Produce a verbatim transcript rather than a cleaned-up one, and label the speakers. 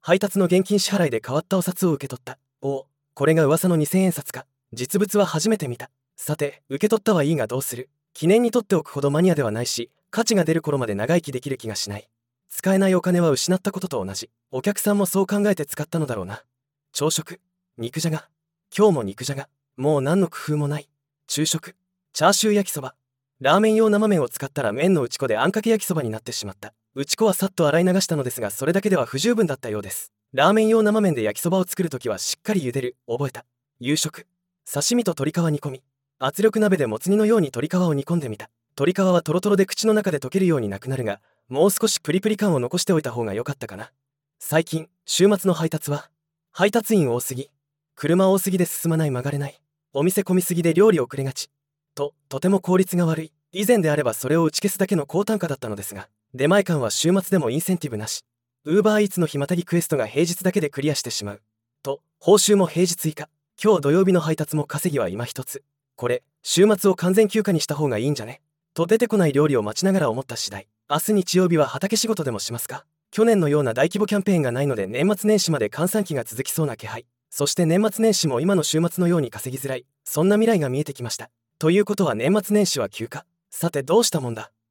Speaker 1: 配達の現金支払いで変わったお札を受け取った。おお、これが噂のにせんえん札か。実物は初めて見た。さて、受け取ったはいいがどうする。記念に取っておくほどマニアではないし、価値が出る頃まで長生きできる気がしない。使えないお金は失ったことと同じ。お客さんもそう考えて使ったのだろうな。朝食、肉じゃが。今日も肉じゃが。もう何の工夫もない。昼食、チャーシュー焼きそば。ラーメン用生麺を使ったら麺の打ち粉であんかけ焼きそばになってしまった。打ち粉はさっと洗い流したのですが、それだけでは不十分だったようです。ラーメン用生麺で焼きそばを作るときはしっかり茹でる。覚えた。夕食、刺身と鶏皮煮込み。圧力鍋でもつ煮のように鶏皮を煮込んでみた。鶏皮はトロトロで口の中で溶けるようになくなるが、もう少しプリプリ感を残しておいた方が良かったかな。最近、週末の配達は配達員多すぎ。車多すぎで進まない、曲がれない。お店混みすぎで料理遅れがち。と、とても効率が悪い。以前であればそれを打ち消すだけの高単価だったのですが、出前館は週末でもインセンティブなし。ウーバーイーツのひまたぎクエストが平日だけでクリアしてしまう。と、報酬も平日以下。今日土曜日の配達も稼ぎは今一つ。これ、週末を完全休暇にした方がいいんじゃね。と出てこない料理を待ちながら思った次第。明日日曜日は畑仕事でもしますか。去年のような大規模キャンペーンがないので年末年始まで閑散期が続きそうな気配。そして年末年始も今の週末のように稼ぎづらい。そんな未来が見えてきました。ということは年末年始は休暇。さてどうしたもんだ。